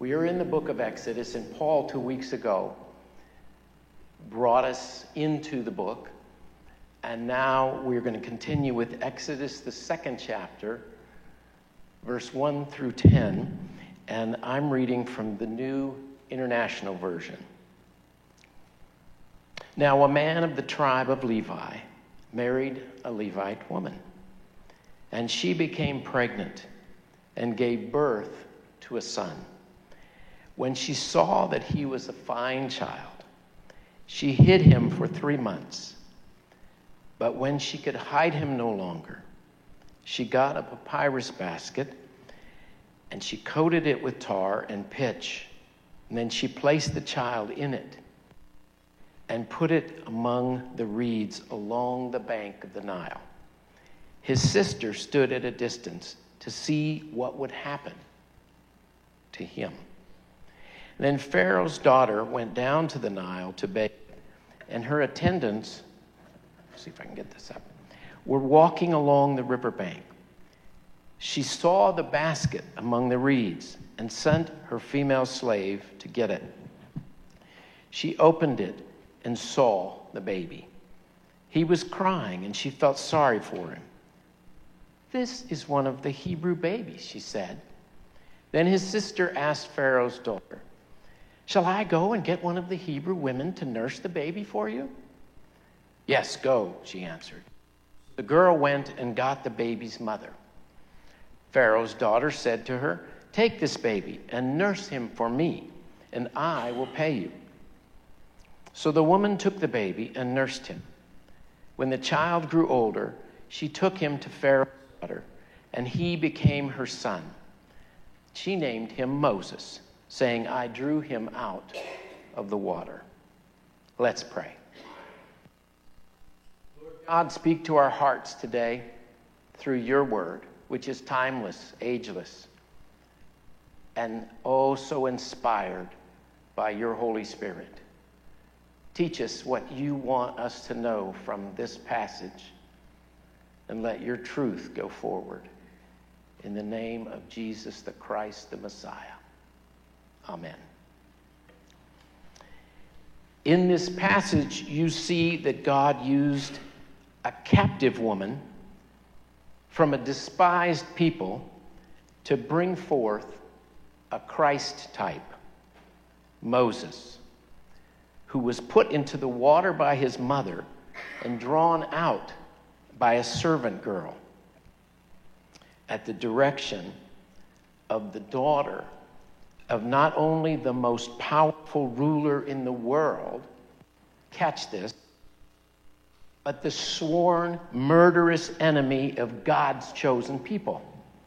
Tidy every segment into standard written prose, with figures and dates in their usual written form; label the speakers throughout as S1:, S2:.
S1: We are in the book of Exodus, and Paul 2 weeks ago brought us into the book. And now we're going to continue with Exodus, the 2nd chapter, verse 1 through 10. And I'm reading from the New International Version. Now a man of the tribe of Levi married a Levite woman, and she became pregnant and gave birth to a son. When she saw that he was a fine child, she hid him for 3 months. But when she could hide him no longer, she got a papyrus basket and she coated it with tar and pitch. And then she placed the child in it and put it among the reeds along the bank of the Nile. His sister stood at a distance to see what would happen to him. Then Pharaoh's daughter went down to the Nile to bathe, and her attendants, see if I can get this up, were walking along the riverbank. She saw the basket among the reeds and sent her female slave to get it. She opened it and saw the baby. He was crying, and she felt sorry for him. "This is one of the Hebrew babies," she said. Then his sister asked Pharaoh's daughter, "Shall I go and get one of the Hebrew women to nurse the baby for you?" "Yes, go," she answered. The girl went and got the baby's mother. Pharaoh's daughter said to her, "Take this baby and nurse him for me, and I will pay you." So the woman took the baby and nursed him. When the child grew older, she took him to Pharaoh's daughter, and he became her son. She named him Moses, saying, "I drew him out of the water." Let's pray. Lord God, speak to our hearts today through your word, which is timeless, ageless, and oh so inspired by your Holy Spirit. Teach us what you want us to know from this passage, and let your truth go forward. In the name of Jesus the Christ, the Messiah. Amen. In this passage, you see that God used a captive woman from a despised people to bring forth a Christ type, Moses, who was put into the water by his mother and drawn out by a servant girl at the direction of the daughter of not only the most powerful ruler in the world, catch this, but the sworn murderous enemy of God's chosen people,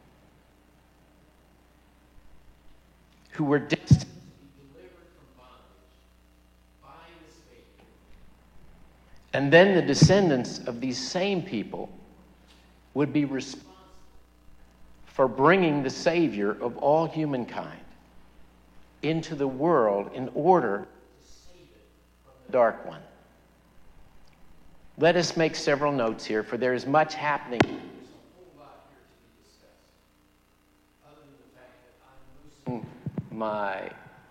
S1: who were destined to be delivered from bondage by this baby. And then the descendants of these same people would be responsible for bringing the Savior of all humankind into the world in order to save it from the dark one. Let us make several notes here, for there is much happening. There's a whole lot here to be discussed, other than the fact that I'm losing my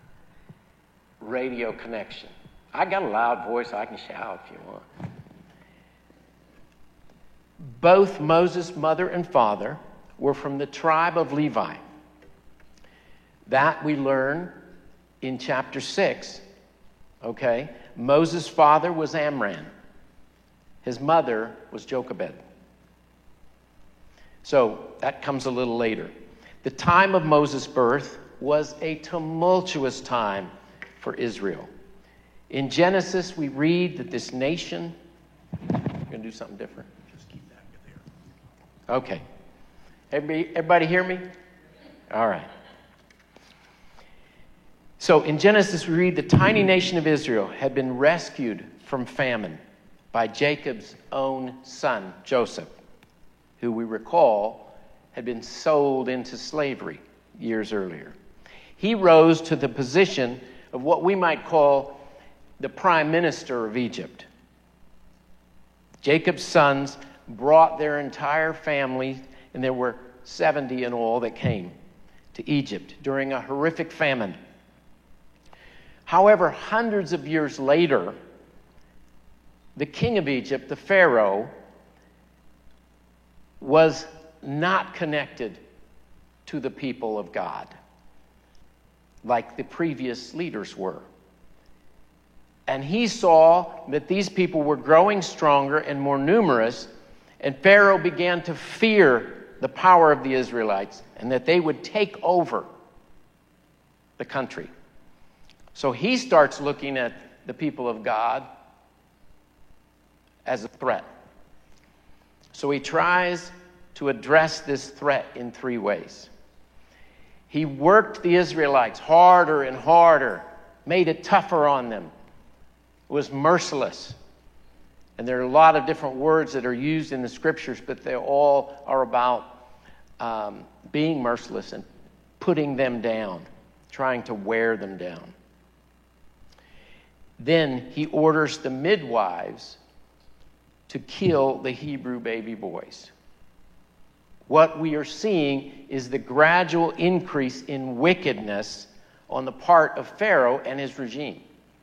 S1: radio connection. I got a loud voice, I can shout if you want. Both Moses' mother and father were from the tribe of Levi. That we learn in chapter 6, okay? Moses' father was Amram. His mother was Jochebed. So that comes a little later. The time of Moses' birth was a tumultuous time for Israel. In Genesis, we read that this nation, we're going to do something different. Just keep that there. Okay. Everybody hear me? All right. So in Genesis, we read the tiny nation of Israel had been rescued from famine by Jacob's own son, Joseph, who we recall had been sold into slavery years earlier. He rose to the position of what we might call the prime minister of Egypt. Jacob's sons brought their entire family, and there were 70 in all that came, to Egypt during a horrific famine. However, hundreds of years later, the king of Egypt, the Pharaoh, was not connected to the people of God like the previous leaders were. And he saw that these people were growing stronger and more numerous, and Pharaoh began to fear the power of the Israelites and that they would take over the country. So he starts looking at the people of God as a threat. So he tries to address this threat in three ways. He worked the Israelites harder and harder, made it tougher on them, was merciless. And there are a lot of different words that are used in the scriptures, but they all are about being merciless and putting them down, trying to wear them down. Then he orders the midwives to kill the Hebrew baby boys. What we are seeing is the gradual increase in wickedness on the part of Pharaoh and his regime.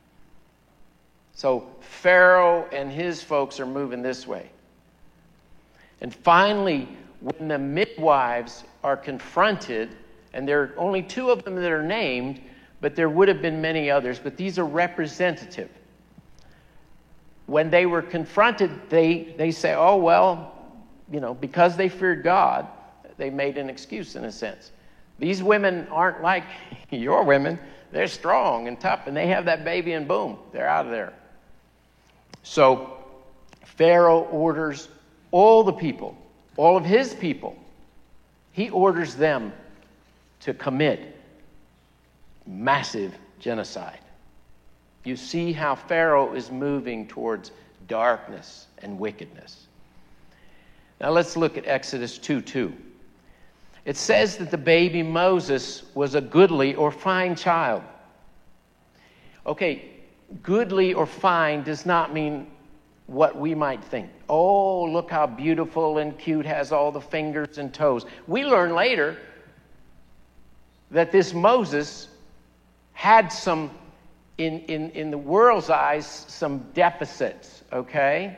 S1: So Pharaoh and his folks are moving this way. And finally, when the midwives are confronted, and there are only two of them that are named, but there would have been many others, but these are representative. When they were confronted, they say, oh, well, because they feared God, they made an excuse in a sense. These women aren't like your women. They're strong and tough, and they have that baby and boom, they're out of there. So Pharaoh orders all the people, all of his people, he orders them to commit massive genocide. You see how Pharaoh is moving towards darkness and wickedness. Now let's look at Exodus 2:2. It says that the baby Moses was a goodly or fine child. Okay, goodly or fine does not mean what we might think. Oh, look how beautiful and cute, has all the fingers and toes. We learn later that this Moses had some, in the world's eyes, some deficits, okay?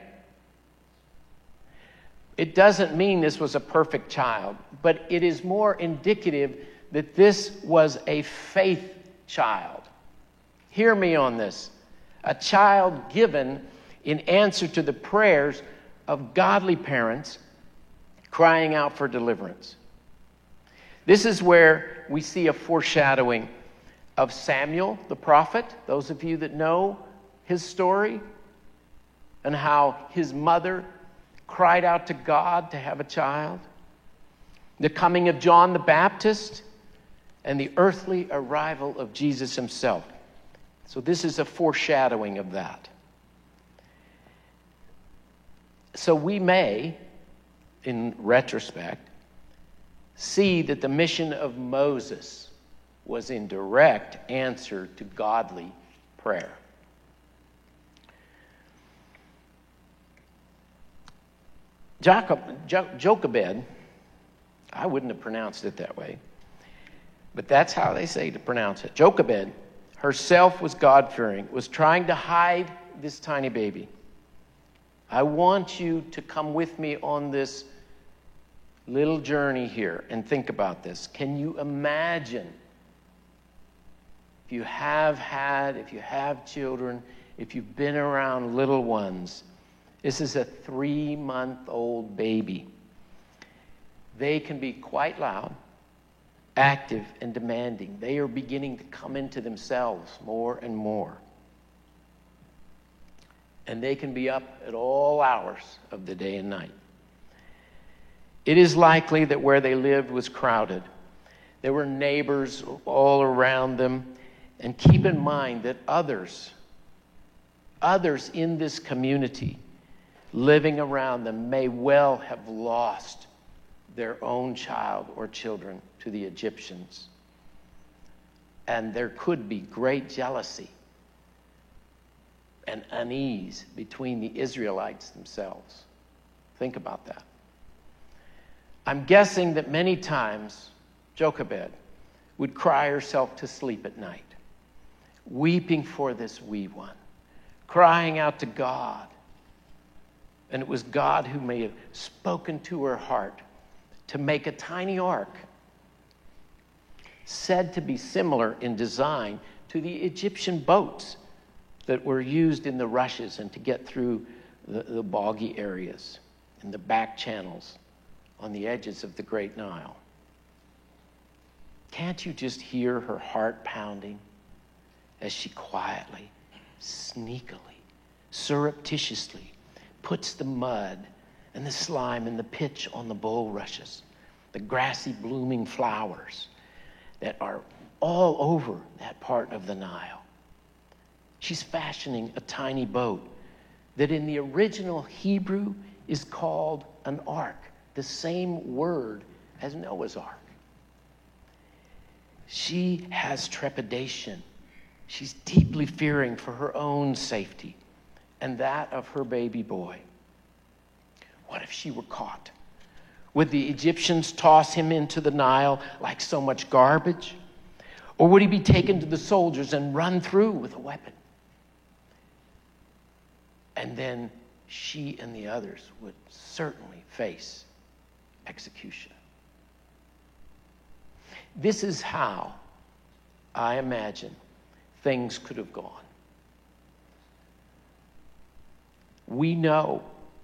S1: It doesn't mean this was a perfect child, but it is more indicative that this was a faith child. Hear me on this. A child given in answer to the prayers of godly parents crying out for deliverance. This is where we see a foreshadowing of Samuel, the prophet, those of you that know his story, and how his mother cried out to God to have a child. The coming of John the Baptist, and the earthly arrival of Jesus himself. So this is a foreshadowing of that. So we may, in retrospect, see that the mission of Moses was in direct answer to godly prayer. Jochebed, I wouldn't have pronounced it that way, but that's how they say to pronounce it. Jochebed herself was God-fearing, was trying to hide this tiny baby. I want you to come with me on this little journey here and think about this. Can you imagine if you have children, if you've been around little ones? This is a 3-month-old baby. They can be quite loud, active, and demanding. They are beginning to come into themselves more and more. And they can be up at all hours of the day and night. It is likely that where they lived was crowded. There were neighbors all around them. And keep in mind that others in this community living around them may well have lost their own child or children to the Egyptians. And there could be great jealousy and unease between the Israelites themselves. Think about that. I'm guessing that many times Jochebed would cry herself to sleep at night, weeping for this wee one, crying out to God. And it was God who may have spoken to her heart to make a tiny ark, said to be similar in design to the Egyptian boats that were used in the rushes and to get through the boggy areas and the back channels on the edges of the Great Nile. Can't you just hear her heart pounding as she quietly, sneakily, surreptitiously puts the mud and the slime and the pitch on the bulrushes, the grassy blooming flowers that are all over that part of the Nile? She's fashioning a tiny boat that in the original Hebrew is called an ark, the same word as Noah's ark. She has trepidation. She's deeply fearing for her own safety and that of her baby boy. What if she were caught? Would the Egyptians toss him into the Nile like so much garbage? Or would he be taken to the soldiers and run through with a weapon? And then she and the others would certainly face execution. This is how I imagine things could have gone. We know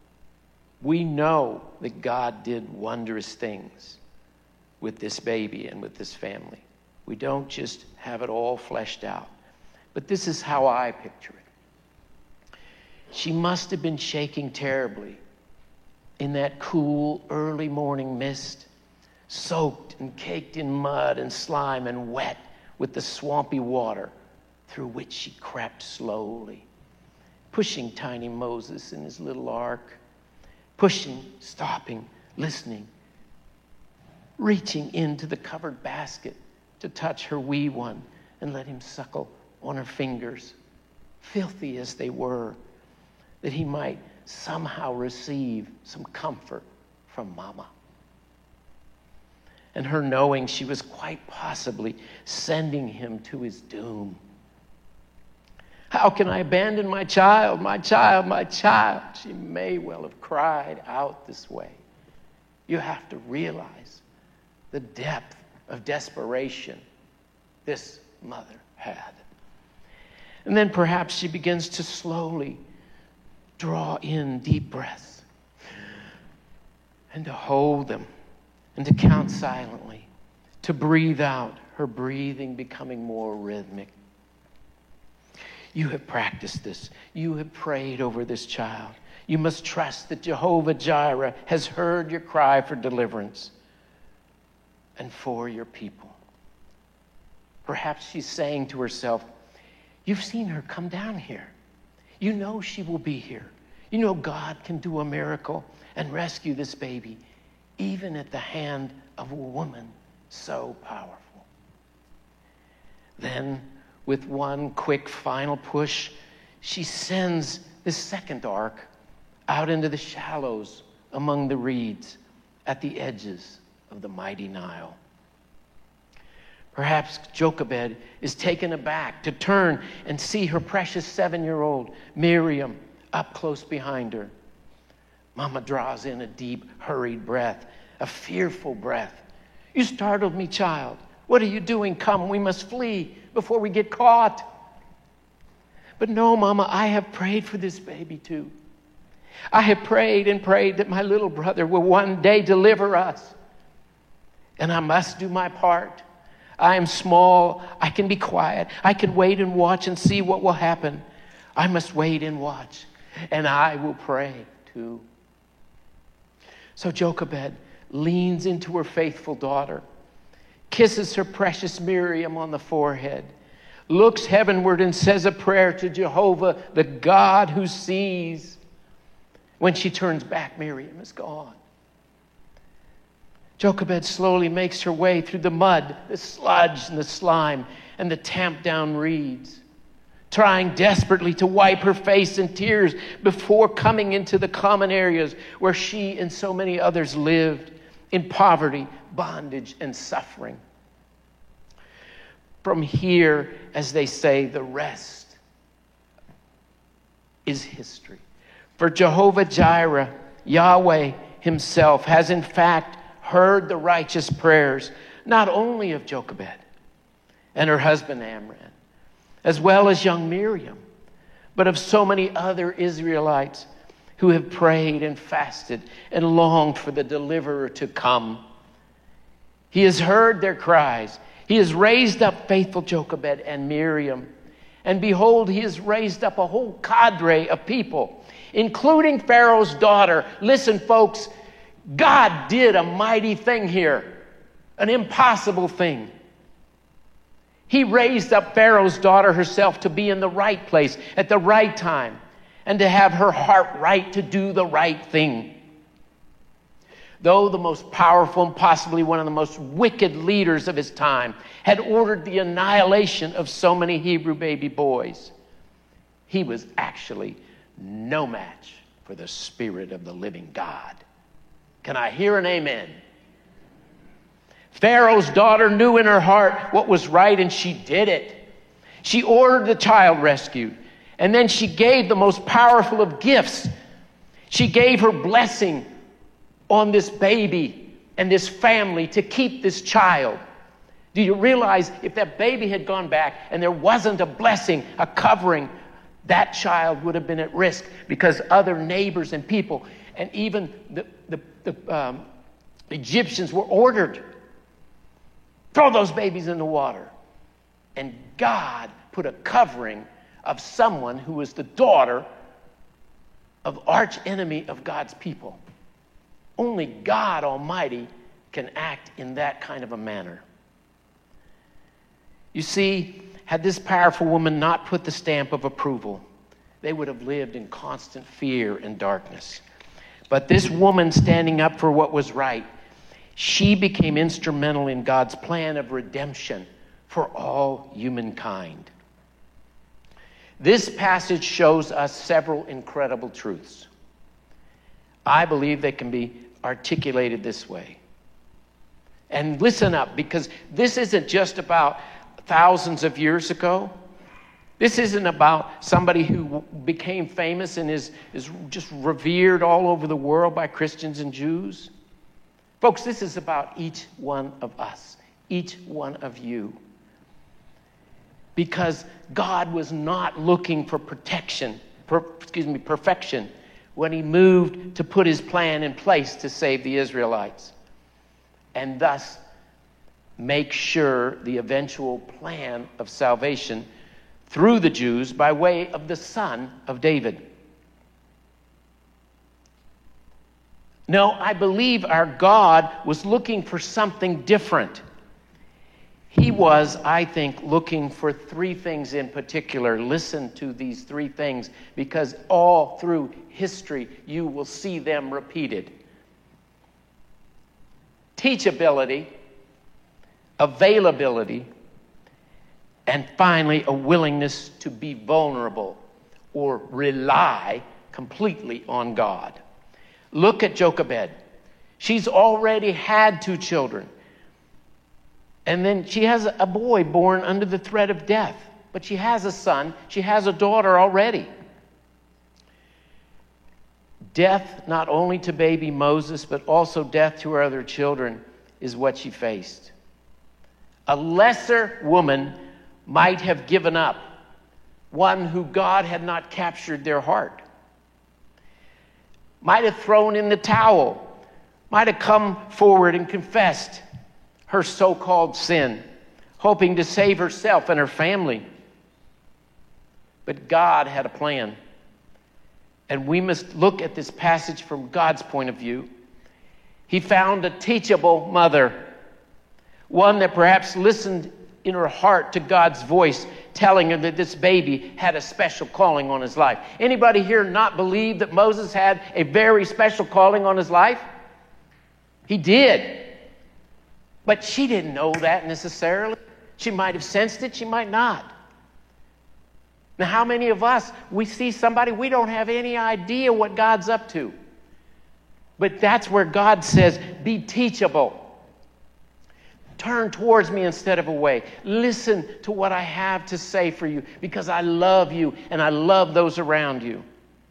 S1: that God did wondrous things with this baby and with this family. We don't just have it all fleshed out. But this is how I picture it. She must have been shaking terribly in that cool early morning mist, soaked and caked in mud and slime and wet with the swampy water through which she crept slowly, pushing tiny Moses in his little ark, pushing, stopping, listening, reaching into the covered basket to touch her wee one and let him suckle on her fingers, filthy as they were, that he might somehow receive some comfort from Mama. And her knowing she was quite possibly sending him to his doom. How can I abandon my child, my child, my child? She may well have cried out this way. You have to realize the depth of desperation this mother had. And then perhaps she begins to slowly draw in deep breaths and to hold them and to count silently, to breathe out, her breathing becoming more rhythmic. You have practiced this. You have prayed over this child. You must trust that Jehovah Jireh has heard your cry for deliverance and for your people. Perhaps she's saying to herself, you've seen her come down here. You know she will be here. You know God can do a miracle and rescue this baby, even at the hand of a woman so powerful. Then, with one quick final push, she sends the second ark out into the shallows among the reeds at the edges of the mighty Nile. Perhaps Jochebed is taken aback to turn and see her precious 7-year-old Miriam up close behind her. Mama draws in a deep, hurried breath, a fearful breath. You startled me, child. What are you doing? Come, we must flee before we get caught. But no, Mama, I have prayed for this baby too. I have prayed and prayed that my little brother will one day deliver us. And I must do my part. I am small. I can be quiet. I can wait and watch and see what will happen. I must wait and watch. And I will pray too. So Jochebed leans into her faithful daughter, kisses her precious Miriam on the forehead, looks heavenward and says a prayer to Jehovah, the God who sees. When she turns back, Miriam is gone. Jochebed slowly makes her way through the mud, the sludge and the slime, and the tamped down reeds, trying desperately to wipe her face in tears before coming into the common areas where she and so many others lived in poverty, bondage, and suffering. From here, as they say, the rest is history. For Jehovah Jireh, Yahweh himself, has in fact heard the righteous prayers, not only of Jochebed and her husband Amram, as well as young Miriam, but of so many other Israelites who have prayed and fasted and longed for the deliverer to come. He has heard their cries. He has raised up faithful Jochebed and Miriam. And behold, he has raised up a whole cadre of people, including Pharaoh's daughter. Listen, folks, God did a mighty thing here, an impossible thing. He raised up Pharaoh's daughter herself to be in the right place at the right time and to have her heart right to do the right thing. Though the most powerful and possibly one of the most wicked leaders of his time had ordered the annihilation of so many Hebrew baby boys, he was actually no match for the Spirit of the living God. Can I hear an amen? Pharaoh's daughter knew in her heart what was right, and she did it. She ordered the child rescued, and then she gave the most powerful of gifts. She gave her blessing on this baby and this family to keep this child. Do you realize if that baby had gone back and there wasn't a blessing, a covering, that child would have been at risk because other neighbors and people and even the Egyptians were ordered, throw those babies in the water. And God put a covering of someone who was the daughter of arch enemy of God's people. Only God Almighty can act in that kind of a manner. You see, had this powerful woman not put the stamp of approval, they would have lived in constant fear and darkness. But this woman standing up for what was right, she became instrumental in God's plan of redemption for all humankind. This passage shows us several incredible truths. I believe they can be articulated this way. And listen up, because this isn't just about thousands of years ago. This isn't about somebody who became famous and is just revered all over the world by Christians and Jews. Folks, this is about each one of us, each one of you. Because God was not looking for perfection when he moved to put his plan in place to save the Israelites and thus make sure the eventual plan of salvation through the Jews by way of the Son of David. No, I believe our God was looking for something different. He was, I think, looking for three things in particular. Listen to these three things, because all through history you will see them repeated. Teachability, availability, and finally a willingness to be vulnerable or rely completely on God. Look at Jochebed. She's already had 2 children. And then she has a boy born under the threat of death. But she has a son. She has a daughter already. Death, not only to baby Moses, but also death to her other children, is what she faced. A lesser woman might have given up, one who God had not captured their heart. Might have thrown in the towel. Might have come forward and confessed her so-called sin, hoping to save herself and her family. But God had a plan. And we must look at this passage from God's point of view. He found a teachable mother, one that perhaps listened in her heart to God's voice, telling her that this baby had a special calling on his life. Anybody here not believe that Moses had a very special calling on his life? He did. But she didn't know that necessarily. She might have sensed it, she might not. Now, how many of us, we see somebody, we don't have any idea what God's up to. But that's where God says, be teachable. Turn towards me instead of away. Listen to what I have to say for you, because I love you and I love those around you.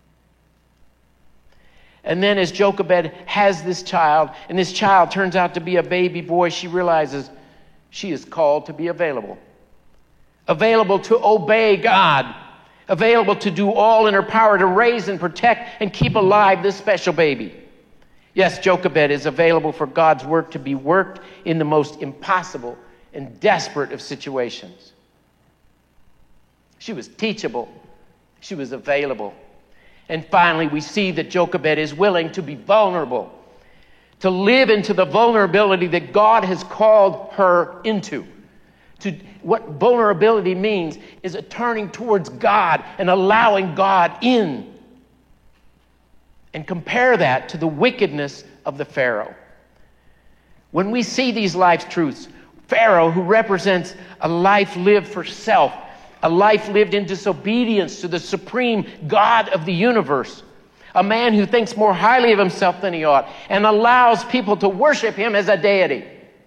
S1: And then as Jochebed has this child, and this child turns out to be a baby boy, she realizes she is called to be available. Available to obey God. Available to do all in her power to raise and protect and keep alive this special baby. Yes, Jochebed is available for God's work to be worked in the most impossible and desperate of situations. She was teachable. She was available. And finally, we see that Jochebed is willing to be vulnerable, to live into the vulnerability that God has called her into. What vulnerability means is a turning towards God and allowing God in. And compare that to the wickedness of the Pharaoh. When we see these life truths, Pharaoh, who represents a life lived for self, a life lived in disobedience to the supreme God of the universe, a man who thinks more highly of himself than he ought and allows people to worship him as a deity.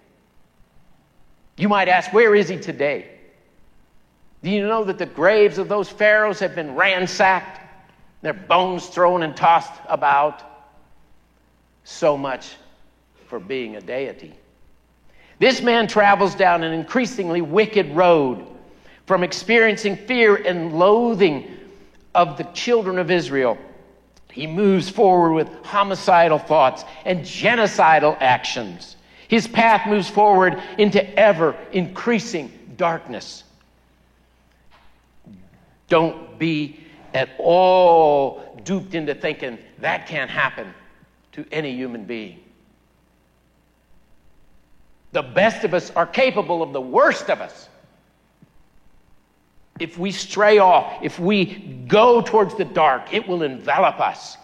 S1: You might ask, where is he today? Do you know that the graves of those pharaohs have been ransacked, their bones thrown and tossed about? So much for being a deity. This man travels down an increasingly wicked road, from experiencing fear and loathing of the children of Israel. He moves forward with homicidal thoughts and genocidal actions. His path moves forward into ever-increasing darkness. Don't be at all duped into thinking that can't happen to any human being. The best of us are capable of the worst of us. If we stray off, if we go towards the dark, it will envelop us.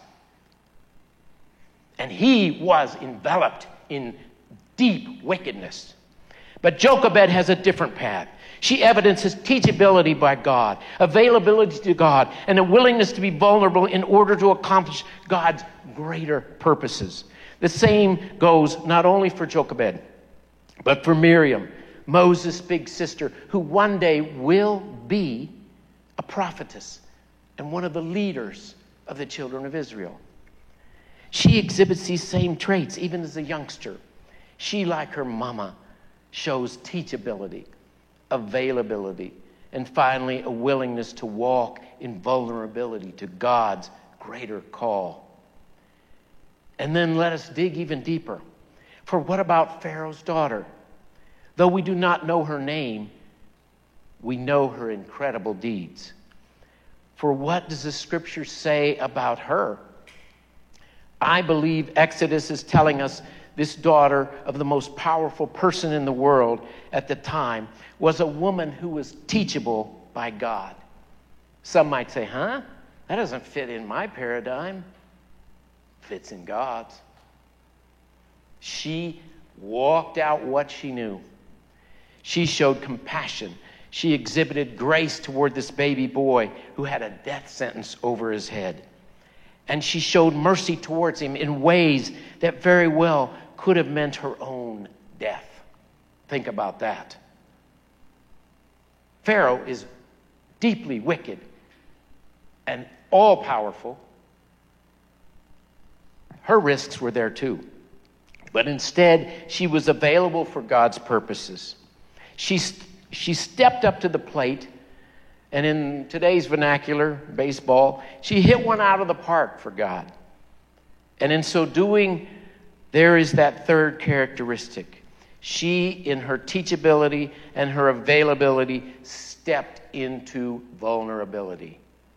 S1: And he was enveloped in deep wickedness. But Jochebed has a different path. She evidences teachability by God, availability to God, and a willingness to be vulnerable in order to accomplish God's greater purposes. The same goes not only for Jochebed, but for Miriam, Moses' big sister, who one day will be a prophetess and one of the leaders of the children of Israel. She exhibits these same traits even as a youngster. She, like her mama, shows teachability, availability, and finally a willingness to walk in vulnerability to God's greater call. And then let us dig even deeper. For what about Pharaoh's daughter? Though we do not know her name, we know her incredible deeds. For what does the scripture say about her? I believe Exodus is telling us this daughter of the most powerful person in the world at the time was a woman who was teachable by God. Some might say, that doesn't fit in my paradigm. Fits in God's. She walked out what she knew. She showed compassion. She exhibited grace toward this baby boy who had a death sentence over his head. And she showed mercy towards him in ways that very well could have meant her own death. Think about that. Pharaoh is deeply wicked and all-powerful. Her risks were there too. But instead, she was available for God's purposes. She stepped up to the plate, and in today's vernacular, baseball, she hit one out of the park for God. And in so doing, there is that third characteristic. She, in her teachability and her availability, stepped into vulnerability.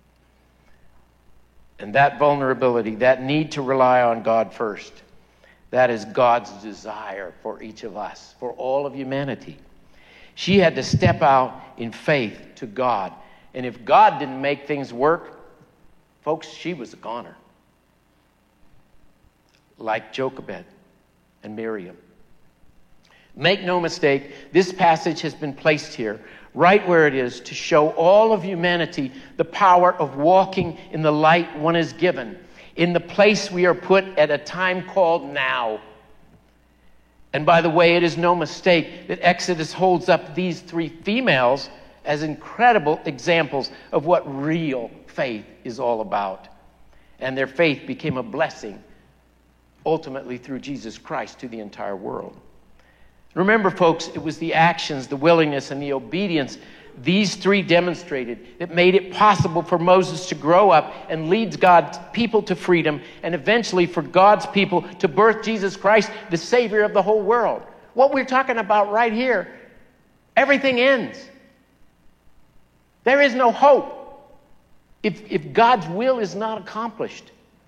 S1: And that vulnerability, that need to rely on God first, that is God's desire for each of us, for all of humanity. She had to step out in faith to God. And if God didn't make things work, folks, she was a goner. Like Jochebed and Miriam. Make no mistake, this passage has been placed here, right where it is, to show all of humanity the power of walking in the light one is given, in the place we are put at a time called now. And by the way, it is no mistake that Exodus holds up these three females as incredible examples of what real faith is all about. And their faith became a blessing, ultimately through Jesus Christ, to the entire world. Remember, folks, it was the actions, the willingness, and the obedience these three demonstrated that made it possible for Moses to grow up and lead God's people to freedom, and eventually for God's people to birth Jesus Christ, the Savior of the whole world. What we're talking about right here, everything ends. There is no hope if God's will is not accomplished.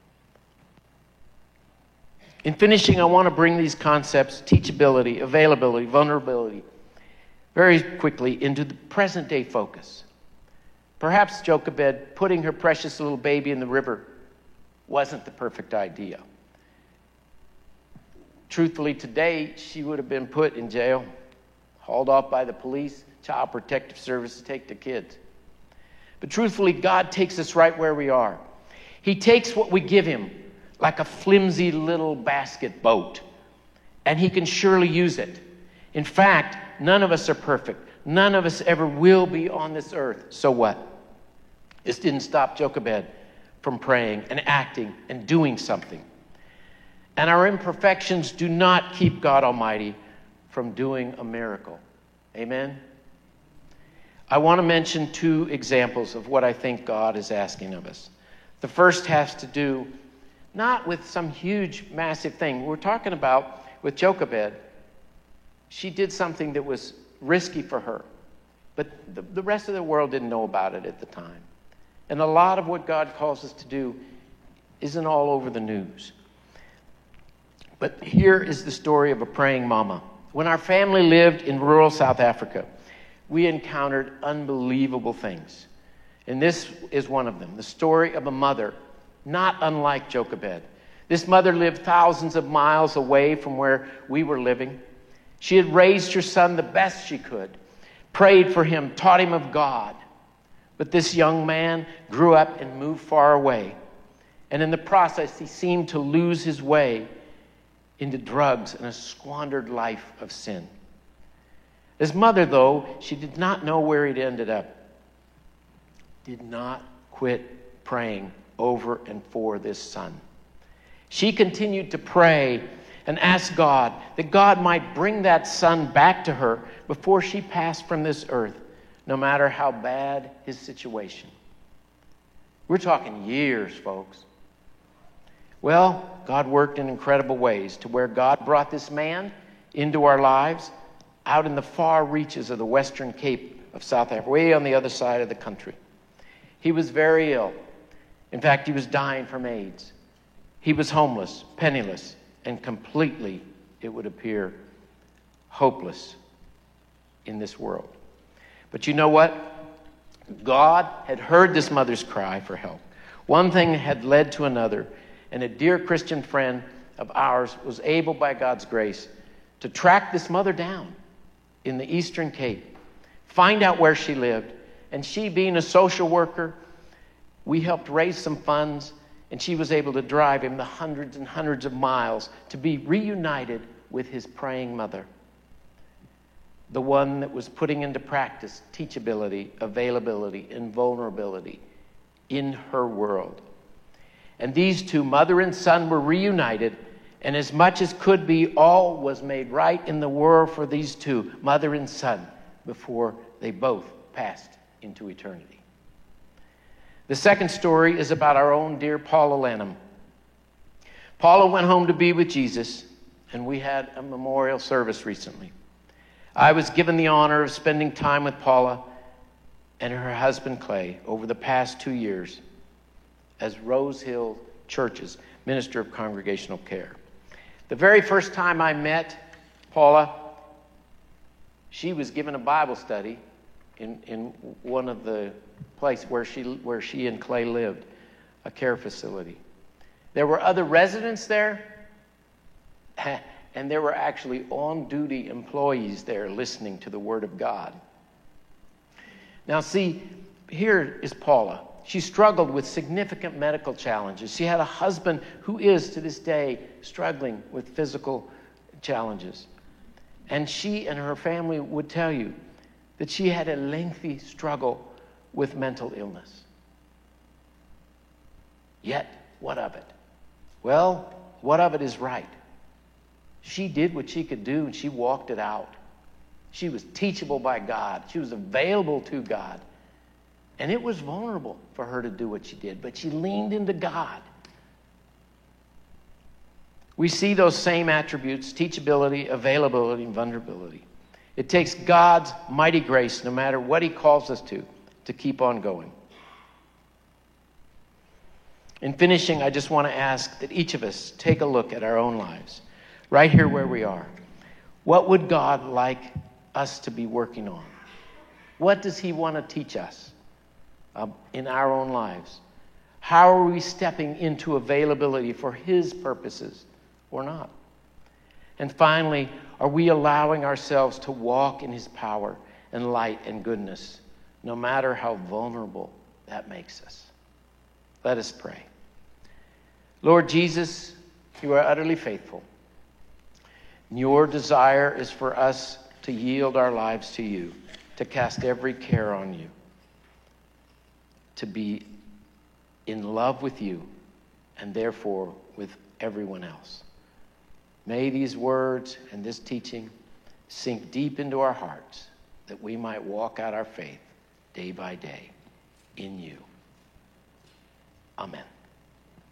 S1: In finishing, I want to bring these concepts, teachability, availability, vulnerability, very quickly into the present day focus. Perhaps Jochebed putting her precious little baby in the river wasn't the perfect idea. Truthfully, today, she would have been put in jail, hauled off by the police, Child Protective Service to take the kids. But truthfully, God takes us right where we are. He takes what we give him, like a flimsy little basket boat, and he can surely use it. In fact, none of us are perfect. None of us ever will be on this earth. So what? This didn't stop Jochebed from praying and acting and doing something. And our imperfections do not keep God Almighty from doing a miracle. Amen? I want to mention two examples of what I think God is asking of us. The first has to do not with some huge, massive thing. We're talking about with Jochebed. She did something that was risky for her, but the rest of the world didn't know about it at the time. And a lot of what God calls us to do isn't all over the news. But here is the story of a praying mama. When our family lived in rural South Africa, we encountered unbelievable things. And this is one of them, the story of a mother, not unlike Jochebed. This mother lived thousands of miles away from where we were living. She had raised her son the best she could, prayed for him, taught him of God. But this young man grew up and moved far away. And in the process, he seemed to lose his way into drugs and a squandered life of sin. His mother, though, she did not know where he'd ended up, did not quit praying over and for this son. She continued to pray and ask God that God might bring that son back to her before she passed from this earth, no matter how bad his situation. We're talking years, folks. Well, God worked in incredible ways to where God brought this man into our lives out in the far reaches of the Western Cape of South Africa, way on the other side of the country. He was very ill. In fact, he was dying from AIDS. He was homeless, penniless, and completely, it would appear, hopeless in this world. But you know what? God had heard this mother's cry for help. One thing had led to another, and a dear Christian friend of ours was able, by God's grace, to track this mother down in the Eastern Cape, find out where she lived, and she, being a social worker, we helped raise some funds, and she was able to drive him the hundreds and hundreds of miles to be reunited with his praying mother, the one that was putting into practice teachability, availability, and vulnerability in her world. And these two, mother and son, were reunited, and as much as could be, all was made right in the world for these two, mother and son, before they both passed into eternity. The second story is about our own dear Paula Lanham. Paula went home to be with Jesus, and we had a memorial service recently. I was given the honor of spending time with Paula and her husband Clay over the past 2 years as Rose Hill Church's Minister of Congregational Care. The very first time I met Paula, she was given a Bible study in one of the places where she and Clay lived, a care facility. There were other residents there, and there were actually on-duty employees there listening to the Word of God. Now see, here is Paula. She struggled with significant medical challenges. She had a husband who is, to this day, struggling with physical challenges, And she and her family would tell you that she had a lengthy struggle with mental illness. Yet, what of it? Well, what of it is right? She did what she could do, and she walked it out. She was teachable by God. She was available to God. And it was vulnerable for her to do what she did, but she leaned into God. We see those same attributes, teachability, availability, and vulnerability. It takes God's mighty grace, no matter what he calls us to keep on going. In finishing, I just want to ask that each of us take a look at our own lives, right here where we are. What would God like us to be working on? What does he want to teach us in our own lives? How are we stepping into availability for his purposes or not? And finally, are we allowing ourselves to walk in his power and light and goodness, no matter how vulnerable that makes us? Let us pray. Lord Jesus, you are utterly faithful. Your desire is for us to yield our lives to you, to cast every care on you, to be in love with you and therefore with everyone else. May these words and this teaching sink deep into our hearts, that we might walk out our faith day by day in you. Amen.